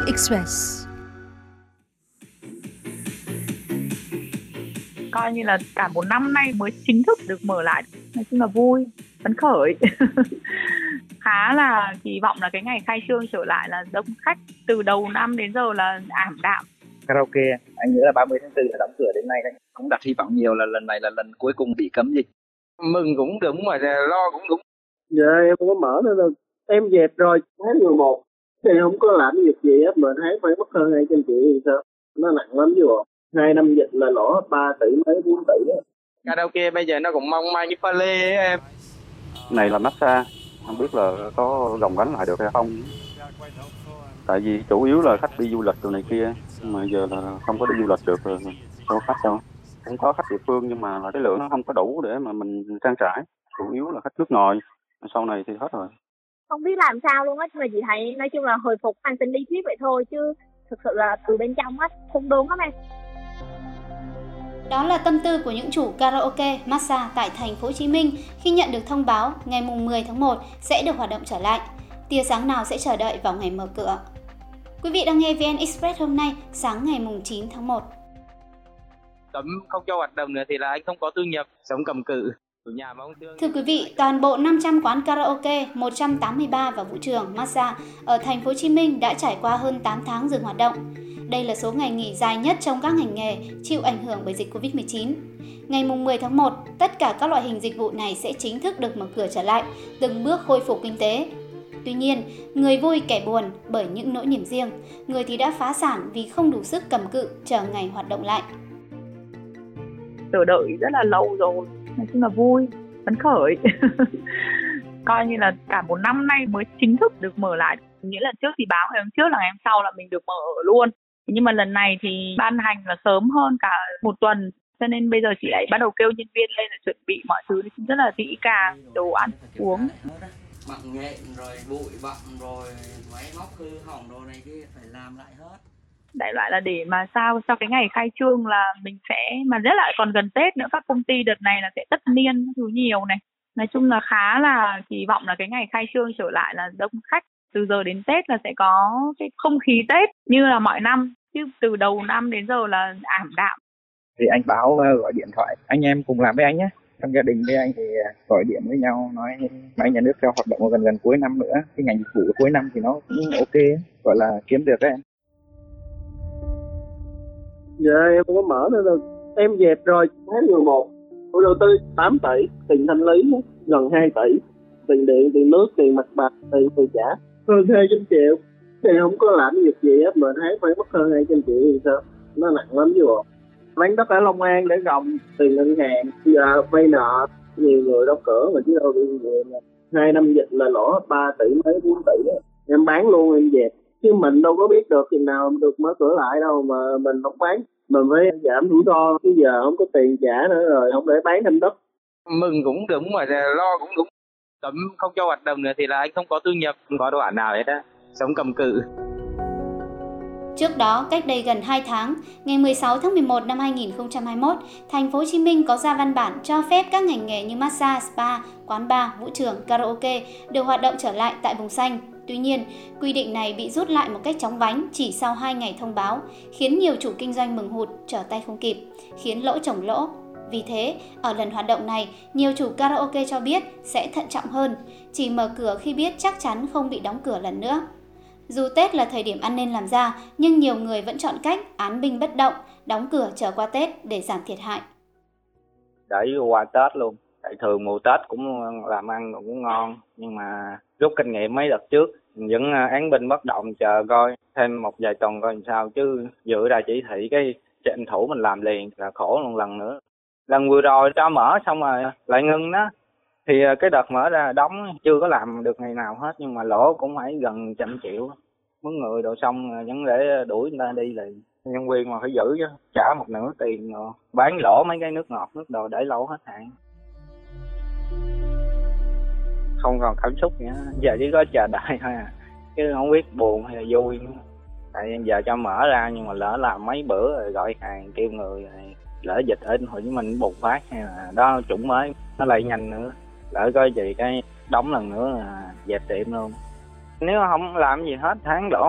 Express. Coi như là cả một năm nay mới chính thức được mở lại, nói chung là vui, phấn khởi. Khá là kỳ vọng là cái ngày khai trương trở lại là đông khách, từ đầu năm đến giờ là ảm đạm. Karaoke, anh nghĩ là 30 tháng 4 là đóng cửa đến nay đấy. Cũng đặt hy vọng nhiều là lần này là lần cuối cùng bị cấm dịch. Mừng cũng đúng mà lo cũng đúng. Dạ em không có mở nữa đâu. Em dẹp rồi, tháng 11 thì không có làm việc gì hết mà tháng phải mất hơn 200 triệu thì sao? Nó nặng lắm chứ bộ. 2 năm dịch là lỗ 3 tỷ mấy 4 tỷ đó. Karaoke bây giờ nó cũng mong manh như pha lê ấy em. Này là massage, không biết là có gồng gánh lại được hay không. Tại vì chủ yếu là khách đi du lịch từ này kia, mà giờ là không có đi du lịch được rồi, đâu có khách đâu. Cũng có khách địa phương nhưng mà là cái lượng nó không có đủ để mà mình trang trải. Chủ yếu là khách nước ngoài, sau này thì hết rồi. Không biết làm sao luôn á, nhưng mà chị thấy nói chung là hồi phục mang tính lý thuyết vậy thôi, chứ thực sự là từ bên trong á không đúng lắm em. Đó là tâm tư của những chủ karaoke, massage tại thành phố Hồ Chí Minh khi nhận được thông báo ngày 10 tháng 1 sẽ được hoạt động trở lại. Tia sáng nào sẽ chờ đợi vào ngày mở cửa? Quý vị đang nghe VN Express hôm nay, sáng ngày 9 tháng 1. Cấm không cho hoạt động nữa thì là anh không có thu nhập, sống cầm cự. Thưa quý vị, toàn bộ 500 quán karaoke, 183 và vũ trường, massage ở thành phố Hồ Chí Minh đã trải qua hơn 8 tháng dừng hoạt động. Đây là số ngày nghỉ dài nhất trong các ngành nghề chịu ảnh hưởng bởi dịch Covid-19. Ngày 10 tháng 1, tất cả các loại hình dịch vụ này sẽ chính thức được mở cửa trở lại, từng bước khôi phục kinh tế. Tuy nhiên, người vui kẻ buồn bởi những nỗi niềm riêng, người thì đã phá sản vì không đủ sức cầm cự chờ ngày hoạt động lại. Chờ đợi rất là lâu rồi, nói chung là vui, phấn khởi. Coi như là cả một năm nay mới chính thức được mở lại. Nghĩa là trước thì báo ngày hôm trước là ngày hôm sau là mình được mở ở luôn. Nhưng mà lần này thì ban hành là sớm hơn cả một tuần. Cho nên bây giờ chị lại bắt đầu kêu nhân viên lên để chuẩn bị mọi thứ rất là kỹ càng, đồ ăn, uống. Mặn nhện rồi bụi bặm rồi máy móc hư hỏng đồ này kia phải làm lại hết. Đại loại là để mà sao cho cái ngày khai trương là mình sẽ, mà rất là còn gần Tết nữa, các công ty đợt này là sẽ tất niên thứ nhiều này. Nói chung là khá là kỳ vọng là cái ngày khai trương trở lại là đông khách. Từ giờ đến Tết là sẽ có cái không khí Tết như là mọi năm, chứ từ đầu năm đến giờ là ảm đạm. Thì anh báo gọi điện thoại, anh em cùng làm với anh nhé. Trong gia đình với anh thì gọi điện với nhau nói máy nhà nước cho hoạt động gần cuối năm nữa. Cái ngành dịch vụ cuối năm thì nó cũng ok, gọi là kiếm được đấy em. Dạ em không có mở nữa đâu. Em dẹp rồi, tháng 11 tôi đầu tư 8 tỷ, tiền thanh lý gần 2 tỷ, tiền điện, tiền nước, tiền mặt bằng, tiền tôi trả hơn 200 triệu. Thì không có làm việc gì hết mà tháng phải mất hơn 200 triệu thì sao? Nó nặng lắm chứ bộ. Bán đất ở Long An để gồng tiền ngân hàng, giờ vay nợ, nhiều người đóng cửa mà chứ đâu bị người mà. 2 năm dịch là lỗ 3 tỷ mấy 4 tỷ đó. Em bán luôn em dẹp. Chứ mình đâu có biết được chừng nào được mở cửa lại đâu mà mình không bán. Mình phải giảm rủi ro, chứ giờ không có tiền trả nữa rồi, không để bán thêm đất. Mừng cũng đúng mà lo cũng đúng. Cấm không cho hoạt động nữa thì là anh không có thu nhập, không có đồ ăn nào hết á, sống cầm cự. Trước đó, cách đây gần 2 tháng, ngày 16 tháng 11 năm 2021, thành phố Hồ Chí Minh có ra văn bản cho phép các ngành nghề như massage, spa, quán bar, vũ trường, karaoke được hoạt động trở lại tại vùng xanh. Tuy nhiên, quy định này bị rút lại một cách chóng vánh chỉ sau 2 ngày thông báo, khiến nhiều chủ kinh doanh mừng hụt, trở tay không kịp, khiến lỗ chồng lỗ. Vì thế, ở lần hoạt động này, nhiều chủ karaoke cho biết sẽ thận trọng hơn, chỉ mở cửa khi biết chắc chắn không bị đóng cửa lần nữa. Dù Tết là thời điểm ăn nên làm ra, nhưng nhiều người vẫn chọn cách án binh bất động, đóng cửa chờ qua Tết để giảm thiệt hại. Để qua Tết luôn. Tại thường mùa Tết cũng làm ăn cũng ngon, nhưng mà rút kinh nghiệm mấy đợt trước, vẫn án binh bất động chờ coi thêm một vài tuần coi làm sao, chứ dựa ra chỉ thị cái tranh thủ mình làm liền là khổ một lần nữa. Lần vừa rồi cho mở xong rồi lại ngưng đó, thì cái đợt mở ra đóng chưa có làm được ngày nào hết, nhưng mà lỗ cũng phải gần 100 triệu. Mướn người đồ xong vẫn để đuổi người ta đi liền. Nhân viên mà phải giữ chứ, trả một nửa tiền rồi bán lỗ mấy cái nước ngọt nước đồ để lâu hết hạn. Không còn cảm xúc nữa, giờ chỉ có chờ đợi thôi à, chứ không biết buồn hay là vui nữa. Tại giờ cho mở ra nhưng mà lỡ làm mấy bữa rồi gọi hàng kêu người rồi lỡ dịch ở Hồ Chí Minh bùng phát hay là đó chủng mới nó lại nhanh nữa, lỡ có gì cái đóng lần nữa là dẹp tiệm luôn. Nếu không làm gì hết tháng lỗ khoảng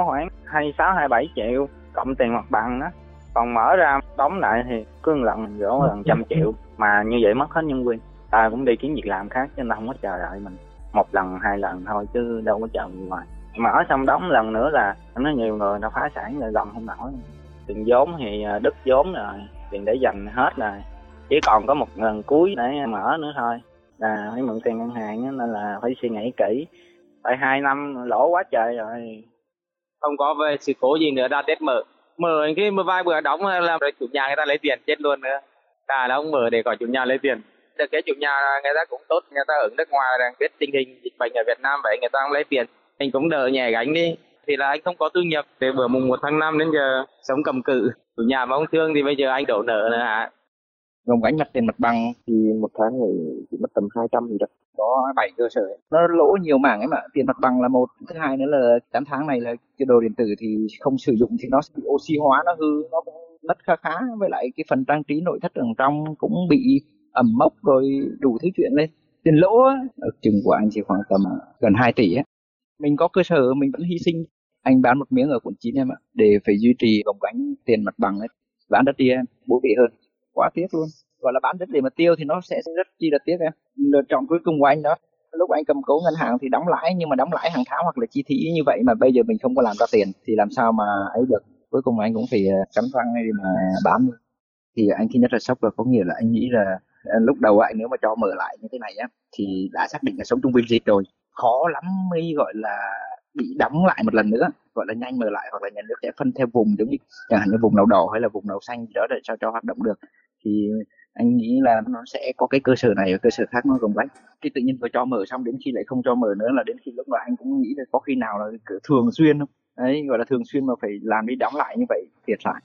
26 27 triệu cộng tiền mặt bằng đó. Còn mở ra đóng lại thì cứ lần gỗ gần 100 triệu, mà như vậy mất hết nhân viên. Ta cũng đi kiếm việc làm khác chứ nó không có chờ đợi mình 1 lần 2 lần thôi chứ đâu có chờ người ngoài. Mở xong đóng lần nữa là nó nhiều người nó phá sản rồi, gồng không nổi. Tiền vốn thì đứt vốn rồi, tiền để dành hết rồi, chỉ còn có một lần cuối để mở nữa thôi, là phải mượn tiền ngân hàng đó, nên là phải suy nghĩ kỹ. Tại 2 năm lỗ quá trời rồi. Không có về sự cố gì nữa, ra Tết mở cái vài bữa đóng là chủ nhà người ta lấy tiền chết luôn nữa. Ta nó không mở để có chủ nhà lấy tiền. Được cái chủ nhà người ta cũng tốt, người ta ở nước ngoài đang biết tình hình dịch bệnh ở Việt Nam, vậy người ta không lấy tiền, mình cũng đỡ nhẹ gánh đi. Thì là anh không có thu nhập, từ bữa mùng 1 tháng 5 đến giờ sống cầm cự. Chủ nhà mà ông thương thì bây giờ anh đổ nợ nữa hả? Gồng gánh mặt tiền mặt bằng thì một tháng thì chỉ mất tầm 200 gì đó. Có 7 cơ sở. Nó lỗ nhiều mảng ấy mà. Tiền mặt bằng là một. Thứ hai nữa là 8 tháng này là cái đồ điện tử thì không sử dụng thì nó sẽ bị oxy hóa, nó hư, nó cũng mất khá. Với lại cái phần trang trí nội thất ở trong cũng bị ẩm mốc rồi đủ thứ chuyện lên. Tiền lỗ á, ở chừng của anh chỉ khoảng tầm gần 2 tỷ á. Mình có cơ sở mình vẫn hy sinh. Anh bán một miếng ở quận 9 em ạ, để phải duy trì gồng gánh tiền mặt bằng ấy. Bán đất đi em, bố vị hơn. Quá tiếc luôn. Gọi là bán đất để mà tiêu thì nó sẽ rất chi là tiếc em. Lựa chọn cuối cùng của anh đó, lúc anh cầm cố ngân hàng thì đóng lãi, nhưng mà đóng lãi hàng tháng hoặc là chi phí như vậy mà bây giờ mình không có làm ra tiền thì làm sao mà ấy được. Cuối cùng anh cũng phải cắn răng đi mà bán. Thì anh thứ nhất là sốc, là có nghĩa là anh nghĩ là lúc đầu anh nếu mà cho mở lại như thế này á thì đã xác định là sống chung với dịch rồi, khó lắm mới gọi là bị đóng lại một lần nữa, gọi là nhanh mở lại, hoặc là nhà nước sẽ phân theo vùng, giống như chẳng hạn như vùng nào đỏ hay là vùng nào xanh gì đó để sao cho hoạt động được. Thì anh nghĩ là nó sẽ có cái cơ sở này và cơ sở khác nó gồng gánh. Khi tự nhiên vừa cho mở xong đến khi lại không cho mở nữa, là đến khi lúc đó anh cũng nghĩ là có khi nào là thường xuyên không đấy, gọi là thường xuyên mà phải làm đi đóng lại như vậy thiệt lại.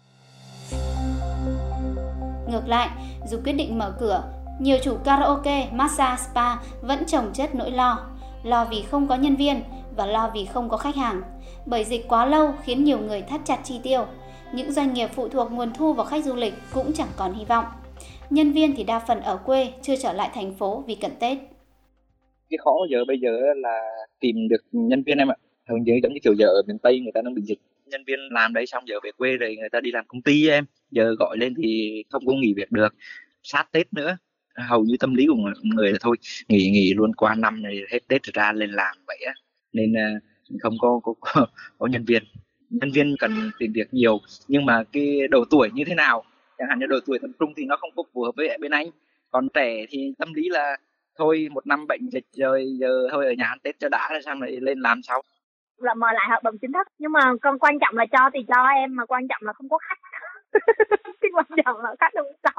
Ngược lại, dù quyết định mở cửa, nhiều chủ karaoke, massage, spa vẫn chồng chất nỗi lo vì không có nhân viên và lo vì không có khách hàng. Bởi dịch quá lâu khiến nhiều người thắt chặt chi tiêu. Những doanh nghiệp phụ thuộc nguồn thu vào khách du lịch cũng chẳng còn hy vọng. Nhân viên thì đa phần ở quê, chưa trở lại thành phố vì cận Tết. Cái khó bây giờ là tìm được nhân viên em ạ. Hầu như giống như kiểu giờ ở miền Tây người ta đang bị dịch. Nhân viên làm đấy xong giờ về quê rồi người ta đi làm công ty em. Giờ gọi lên thì không có nghỉ việc được. Sát Tết nữa. Hầu như tâm lý của người là thôi nghỉ luôn, qua năm này hết Tết rồi ra lên làm vậy á. Nên không có nhân viên. Nhân viên cần tìm việc nhiều, nhưng mà cái độ tuổi như thế nào, chẳng hạn như độ tuổi tầm trung thì nó không có phù hợp với bên anh. Còn trẻ thì tâm lý là thôi một năm bệnh dịch rồi, giờ thôi ở nhà ăn Tết cho đã rồi xong rồi lên làm sau. Là mời lại hợp đồng chính thức, nhưng mà còn quan trọng là cho thì cho em, mà quan trọng là không có khách. Cái quan trọng là khách không có.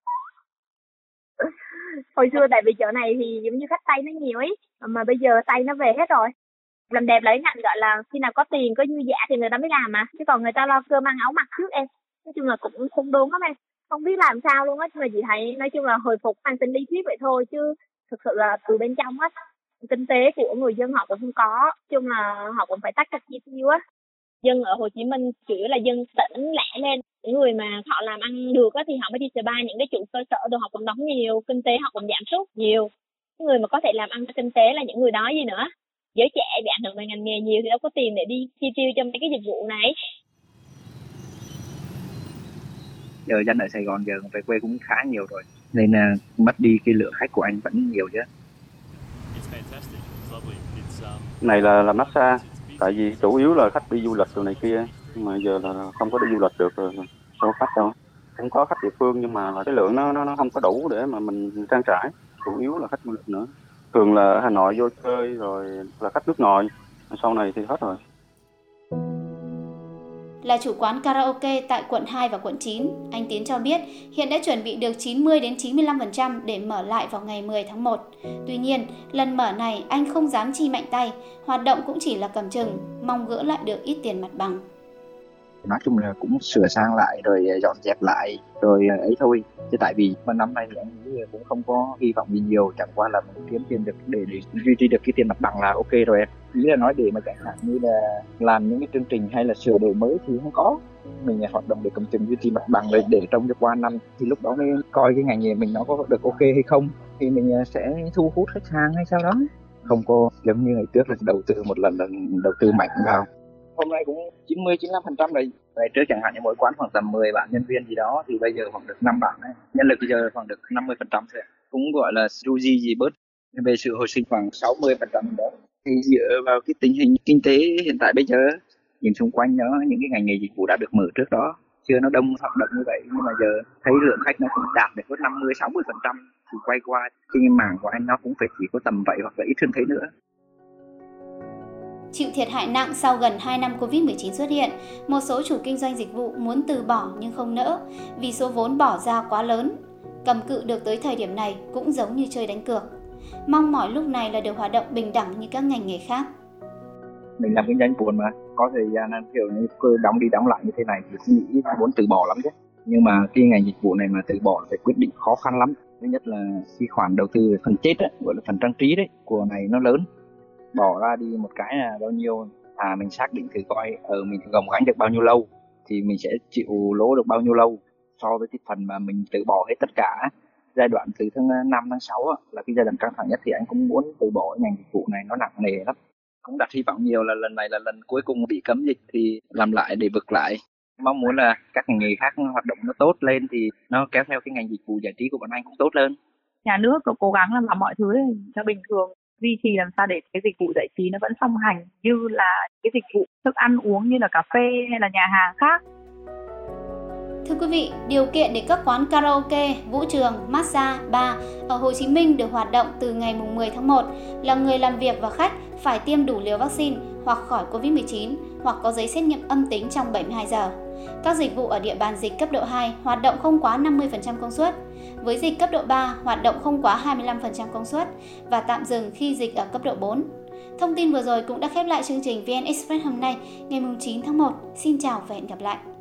Hồi xưa tại vì chợ này thì giống như khách Tây nó nhiều ấy, mà bây giờ Tây nó về hết rồi. Làm đẹp lấy ngạnh, gọi là khi nào có tiền có dư giả thì người ta mới làm mà, chứ còn người ta lo cơm ăn áo mặc trước em. Nói chung là cũng không đúng lắm em, không biết làm sao luôn á. Nhưng mà chị thấy nói chung là hồi phục mang tính lý thuyết vậy thôi, chứ thực sự là từ bên trong á, kinh tế của người dân họ cũng không có. Nói chung là họ cũng phải tách chi tiêu á. Dân ở Hồ Chí Minh chủ yếu là dân tỉnh lẻ lên, những người mà họ làm ăn được á thì họ mới đi spa, những cái chủ cơ sở đồ họ cũng đóng nhiều, kinh tế họ cũng giảm sút nhiều. Những người mà có thể làm ăn kinh tế là những người đó gì nữa. Giới trẻ bị ảnh hưởng bởi ngành nghề nhiều thì đâu có tiền để đi chi tiêu cho mấy cái dịch vụ này. Giờ dân ở Sài Gòn giờ về quê cũng khá nhiều rồi, nên mất đi cái lượng khách của anh vẫn nhiều chứ. Này là massage, tại vì chủ yếu là khách đi du lịch rồi này kia, nhưng mà giờ là không có đi du lịch được rồi, đâu có khách đâu. Cũng có khách địa phương nhưng mà cái lượng nó không có đủ để mà mình trang trải, chủ yếu là khách du lịch nữa. Thường là Hà Nội vô chơi rồi là khách nước ngoài, sau này thì hết rồi. Là chủ quán karaoke tại quận 2 và quận 9, anh Tiến cho biết hiện đã chuẩn bị được 90-95% để mở lại vào ngày 10 tháng 1. Tuy nhiên, lần mở này anh không dám chi mạnh tay, hoạt động cũng chỉ là cầm chừng, mong gỡ lại được ít tiền mặt bằng. Nói chung là cũng sửa sang lại rồi dọn dẹp lại rồi ấy thôi. Chứ tại vì mà năm nay thì anh nghĩ cũng không có hy vọng gì nhiều, chẳng qua là mình kiếm tiền được để duy trì được cái tiền mặt bằng là ok rồi em. Ý là nói để mà chẳng hạn như là làm những cái chương trình hay là sửa đổi mới thì không có. Mình hoạt động để cầm chừng duy trì mặt bằng rồi để trông cho qua năm thì lúc đó mới coi cái ngành nghề mình nó có được ok hay không, thì mình sẽ thu hút khách hàng hay sao đó. Không có giống như ngày trước là đầu tư một lần là đầu tư mạnh vào. hôm nay cũng 90-95% rồi. Ngày trước chẳng hạn như mỗi quán khoảng tầm 10 bạn nhân viên gì đó thì bây giờ khoảng được 5 bạn ấy. Nhân lực bây giờ khoảng được 50% thôi. Cũng gọi là du di gì bớt. Về sự hồi sinh khoảng 60% đó. Thì dựa vào cái tình hình kinh tế hiện tại bây giờ, nhìn xung quanh nó, những cái ngành nghề dịch vụ đã được mở trước đó, chưa nó đông hoạt động như vậy, nhưng mà giờ thấy lượng khách nó cũng đạt được có 50-60% thì quay qua cái mảng của anh nó cũng phải chỉ có tầm vậy hoặc là ít hơn thế nữa. Chịu thiệt hại nặng sau gần 2 năm Covid-19 xuất hiện, một số chủ kinh doanh dịch vụ muốn từ bỏ nhưng không nỡ vì số vốn bỏ ra quá lớn. Cầm cự được tới thời điểm này cũng giống như chơi đánh cược. Mong mỏi lúc này là được hoạt động bình đẳng như các ngành nghề khác. Mình làm kinh doanh buồn mà, có thời gian kiểu như đóng đi đóng lại như thế này thì nghĩ muốn từ bỏ lắm chứ. Nhưng mà cái ngành dịch vụ này mà từ bỏ phải quyết định khó khăn lắm. Thứ nhất là cái khoản đầu tư phần chết ấy, gọi là phần trang trí đấy, của này nó lớn. Bỏ ra đi một cái là bao nhiêu, mình xác định thử coi mình gồng gánh được bao nhiêu lâu thì mình sẽ chịu lỗ được bao nhiêu lâu, so với cái phần mà mình từ bỏ hết tất cả. Giai đoạn từ tháng 5 tháng 6 là cái giai đoạn căng thẳng nhất thì anh cũng muốn từ bỏ ngành dịch vụ này, nó nặng nề lắm. Cũng đặt hy vọng nhiều là lần này là lần cuối cùng bị cấm dịch thì làm lại để vực lại. Mong muốn là các ngành nghề khác hoạt động nó tốt lên thì nó kéo theo cái ngành dịch vụ giải trí của bọn anh cũng tốt lên. Nhà nước nó cố gắng làm mọi thứ cho bình thường, duy trì làm sao để cái dịch vụ giải trí nó vẫn song hành như là cái dịch vụ thức ăn uống như là cà phê hay là nhà hàng khác. Thưa quý vị, điều kiện để các quán karaoke, vũ trường, massage, bar ở Hồ Chí Minh được hoạt động từ ngày 10 tháng 1 là người làm việc và khách phải tiêm đủ liều vaccine hoặc khỏi Covid-19 hoặc có giấy xét nghiệm âm tính trong 72 giờ. Các dịch vụ ở địa bàn dịch cấp độ 2 hoạt động không quá 50% công suất. Với dịch cấp độ 3 hoạt động không quá 25% công suất và tạm dừng khi dịch ở cấp độ 4. Thông tin vừa rồi cũng đã khép lại chương trình VN Express hôm nay, ngày 9 tháng 1. Xin chào và hẹn gặp lại!